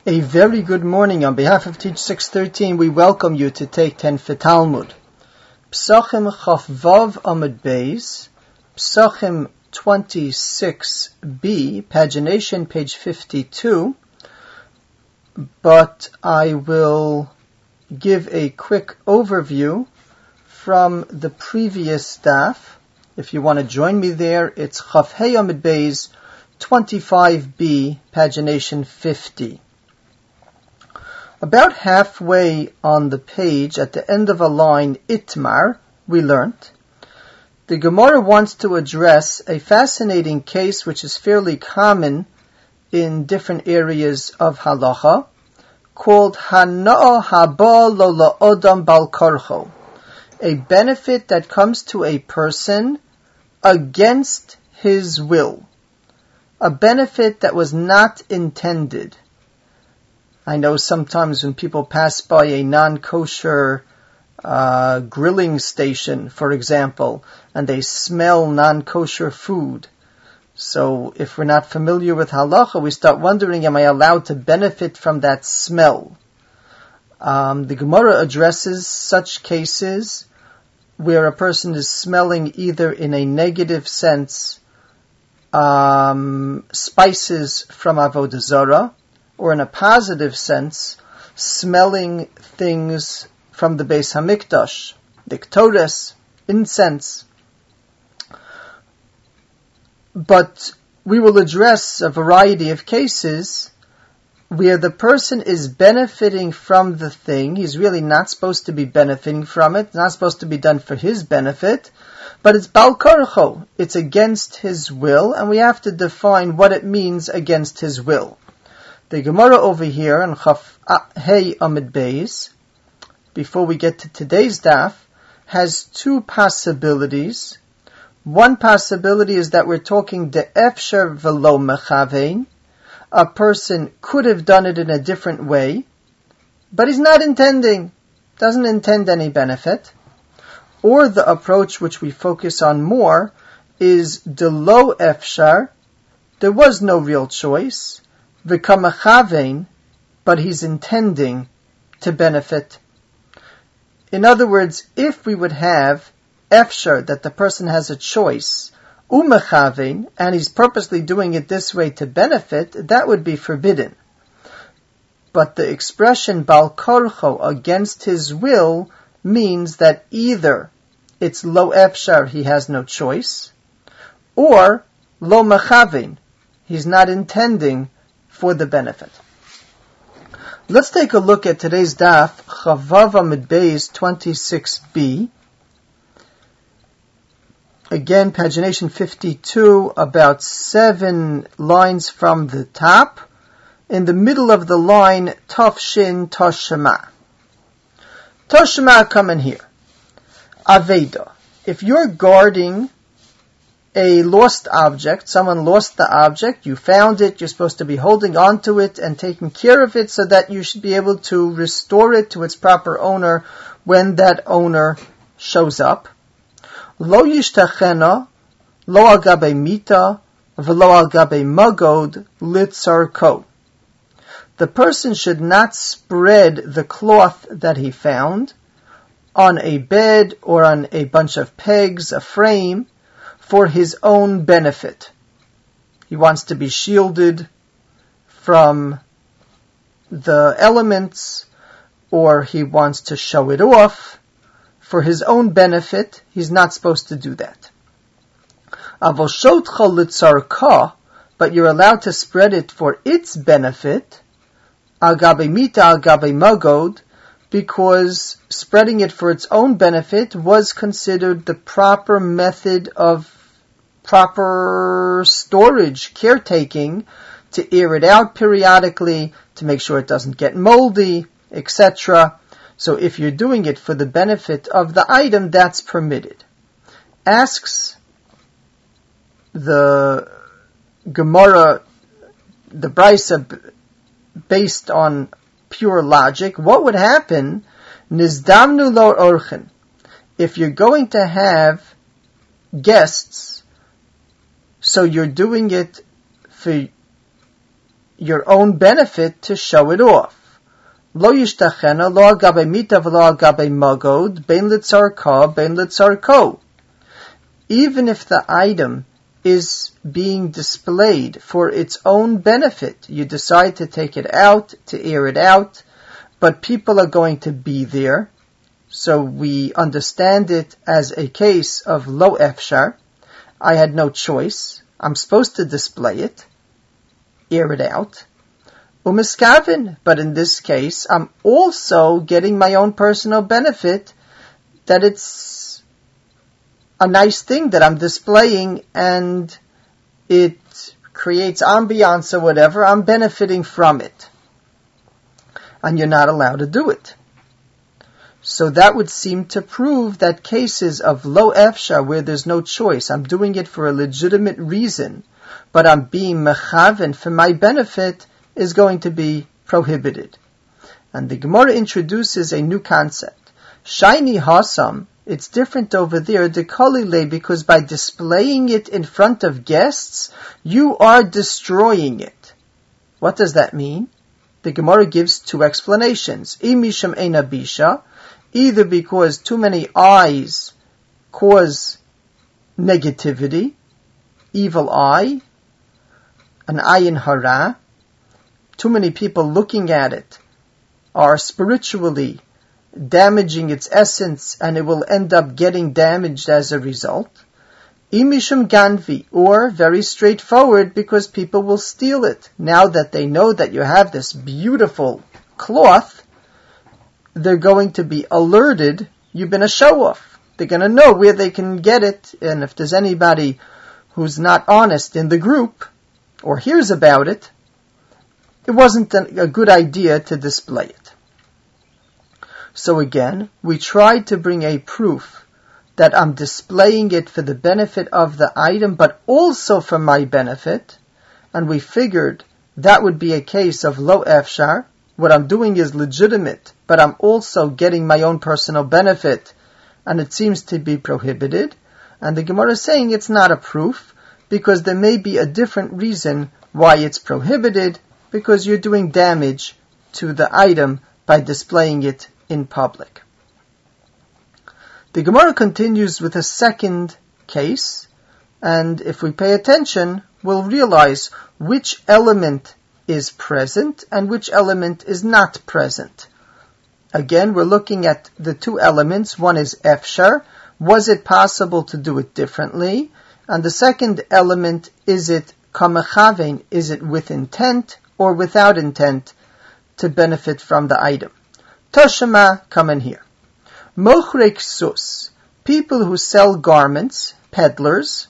A very good morning. On behalf of Teach 613, we welcome you to take 10 for Talmud. Psachim Chaf Vav Amud Beis, Psachim 26b, pagination page 52. But I will give a quick overview from the previous daf. If you want to join me there, it's Chaf Hey Amud Beis 25b, pagination 50. About halfway on the page, at the end of a line, Itmar, we learnt, the Gemara wants to address a fascinating case which is fairly common in different areas of halacha, called Hana'ah haba lo la'odam bal karcho, a benefit that comes to a person against his will, a benefit that was not intended. I know sometimes when people pass by a non-kosher grilling station, for example, and they smell non-kosher food. So if we're not familiar with halacha, we start wondering, am I allowed to benefit from that smell? The Gemara addresses such cases where a person is smelling either in a negative sense spices from Avodah Zarah, or in a positive sense, smelling things from the Beis Hamikdash, Diktores, incense. But we will address a variety of cases where the person is benefiting from the thing. He's really not supposed to be benefiting from it. It's not supposed to be done for his benefit. But it's Bal Karcho. It's against his will, and we have to define what it means against his will. The Gemara over here in Chaf Hey Amud Beis, before we get to today's daf, has two possibilities. One possibility is that we're talking de efshar velo mechavein. A person could have done it in a different way, but he's not intending, doesn't intend any benefit. Or the approach which we focus on more is de lo efshar. There was no real choice. V'kamachavein, but he's intending to benefit. In other words, if we would have efshar, that the person has a choice, umechavein, and he's purposely doing it this way to benefit, that would be forbidden. But the expression bal karcho, against his will, means that either it's lo efshar, he has no choice, or lo mechavein, he's not intending for the benefit. Let's take a look at today's daf, Chavav Amud Beis 26b. Again, pagination 52, about 7 lines from the top. In the middle of the line, Tov Shin Toshema. Toshema, come in here. Aveda. If you're guarding a lost object, someone lost the object, you found it, you're supposed to be holding on to it and taking care of it so that you should be able to restore it to its proper owner when that owner shows up. Lo yishtachena, lo al gabe mita, v'lo al gabe magod, litzarko. The person should not spread the cloth that he found on a bed or on a bunch of pegs, a frame, for his own benefit. He wants to be shielded from the elements, or he wants to show it off for his own benefit. He's not supposed to do that. Avoshotcha litzarka, but you're allowed to spread it for its benefit, agabe mita agabe magod, because spreading it for its own benefit was considered the proper method of proper storage, caretaking, to air it out periodically, to make sure it doesn't get moldy, etc. So if you're doing it for the benefit of the item, that's permitted. Asks the Gemara, the Brisa, based on pure logic, what would happen? Nizdamnu lo orchen. If you're going to have guests, so you're doing it for your own benefit to show it off. Lo yishtachena lo al gabe mita v'lo al gabe magod bein litzarka bein litzarko. Even if the item is being displayed for its own benefit, you decide to take it out, to air it out, but people are going to be there, so we understand it as a case of lo efshar. I had no choice. I'm supposed to display it, air it out. Umiskavin, but in this case, I'm also getting my own personal benefit, that it's a nice thing that I'm displaying and it creates ambiance or whatever. I'm benefiting from it. And you're not allowed to do it. So that would seem to prove that cases of lo efshar, where there's no choice, I'm doing it for a legitimate reason, but I'm being mechaven for my benefit, is going to be prohibited. And the Gemara introduces a new concept. Shiny hasam, it's different over there, dekolile, because by displaying it in front of guests, you are destroying it. What does that mean? The Gemara gives two explanations. Imisham eina bisha, either because too many eyes cause negativity, evil eye, an ayin hara, too many people looking at it are spiritually damaging its essence, and it will end up getting damaged as a result. Imisham ganvi, or very straightforward, because people will steal it. Now that they know that you have this beautiful cloth, they're going to be alerted you've been a show-off. They're going to know where they can get it, and if there's anybody who's not honest in the group or hears about it, it wasn't a good idea to display it. So again, we tried to bring a proof that I'm displaying it for the benefit of the item, but also for my benefit, and we figured that would be a case of lo efshar. What I'm doing is legitimate, but I'm also getting my own personal benefit, and it seems to be prohibited. And the Gemara is saying it's not a proof, because there may be a different reason why it's prohibited, because you're doing damage to the item by displaying it in public. The Gemara continues with a second case, and if we pay attention, we'll realize which element is present and which element is not present. Again, we're looking at the two elements. One is efshar. Was it possible to do it differently? And the second element, is it kamechavein? Is it with intent or without intent to benefit from the item? Toshima, come in here. Mochrei ksus, people who sell garments, peddlers.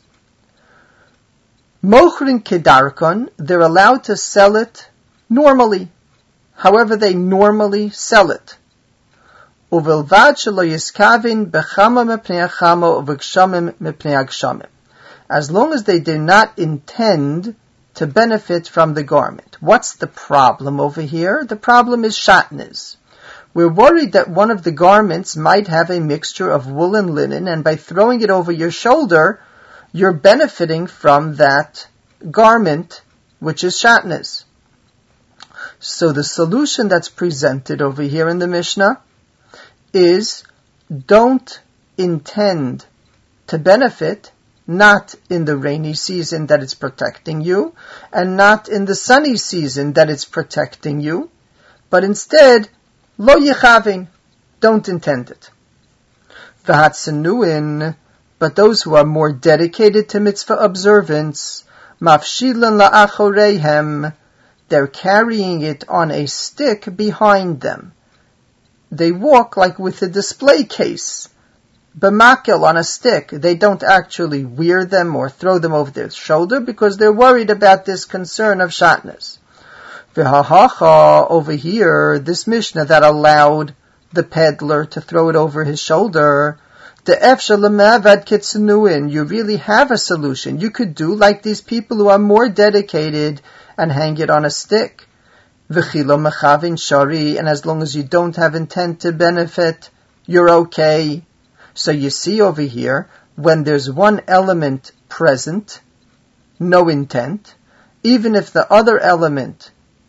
Mochrin kedarkon, they're allowed to sell it normally, however they normally sell it. Uvilvad shelo yiskavin bechama mepnei chama uv'gshamim mepnei agshamim. As long as they do not intend to benefit from the garment. What's the problem over here? The problem is shatnez. We're worried that one of the garments might have a mixture of wool and linen, and by throwing it over your shoulder, you're benefiting from that garment, which is shatnez. So the solution that's presented over here in the Mishnah is, don't intend to benefit, not in the rainy season that it's protecting you, and not in the sunny season that it's protecting you, but instead, lo yechavin, don't intend it. V'hatzenuin, but those who are more dedicated to mitzvah observance, mafshilan la'achoreihem, they're carrying it on a stick behind them. They walk like with a display case, b'makel, on a stick. They don't actually wear them or throw them over their shoulder because they're worried about this concern of shatnez. V'hahacha, over here, this Mishnah that allowed the peddler to throw it over his shoulder, the efshar lemavad kitzenuin, you really have a solution. You could do like these people who are more dedicated and hang it on a stick. V'chilo mechavin shari, and as long as you don't have intent to benefit, you're okay. So you see over here, when there's one element present, no intent, even if the other element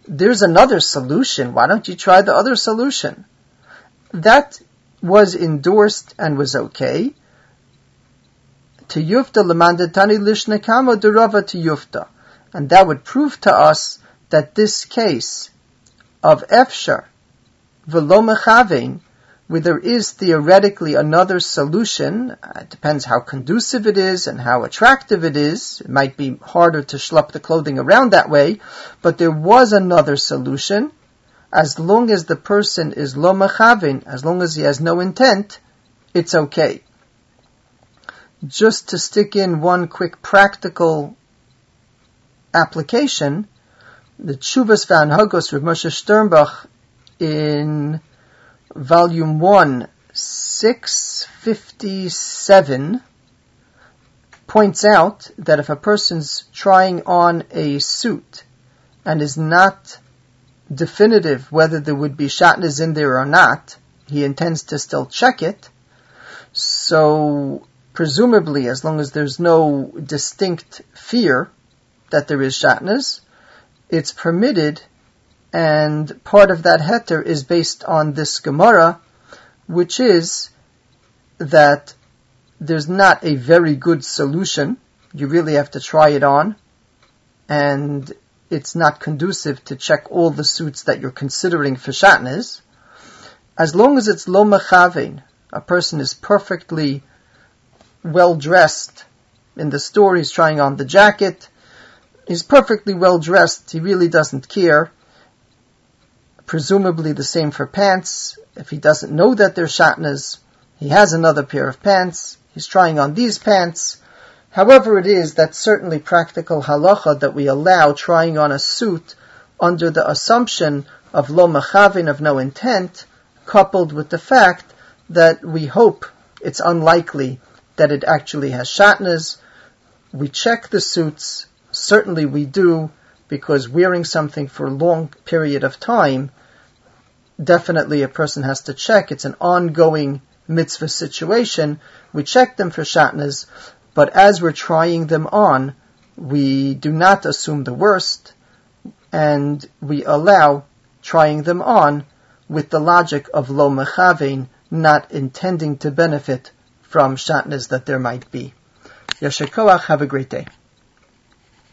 there's another solution. Why don't you try the other solution? That was endorsed and was okay. To yufta lemandatani lishnekama derava to yufta. And that would prove to us that this case of efshar v'lo mechavein, where there is theoretically another solution, it depends how conducive it is and how attractive it is. It might be harder to schlepp the clothing around that way, but there was another solution. As long as the person is lo mechavein, as long as he has no intent, it's okay. Just to stick in one quick practical application, the Tshuvas V'Hanhagos Rav Moshe Sternbach in Volume 1, 657, points out that if a person's trying on a suit and is not definitive whether there would be shatnez in there or not, he intends to still check it. So, presumably, as long as there's no distinct fear that there is shatnez, it's permitted. And part of that heter is based on this Gemara, which is that there's not a very good solution. You really have to try it on, and it's not conducive to check all the suits that you're considering for shatnez. As long as it's lo mechavein, a person is perfectly well dressed. In the store, he's trying on the jacket. He's perfectly well dressed. He really doesn't care. Presumably the same for pants. If he doesn't know that they're shatnez, he has another pair of pants. He's trying on these pants. However it is, that's certainly practical halacha that we allow trying on a suit under the assumption of lo mechavein, of no intent, coupled with the fact that we hope it's unlikely that it actually has shatnez. We check the suits. Certainly we do, because wearing something for a long period of time, definitely a person has to check. It's an ongoing mitzvah situation. We check them for shatnez, but as we're trying them on, we do not assume the worst, and we allow trying them on with the logic of lo mechavein, not intending to benefit from shatnez that there might be. Yasher koach, have a great day.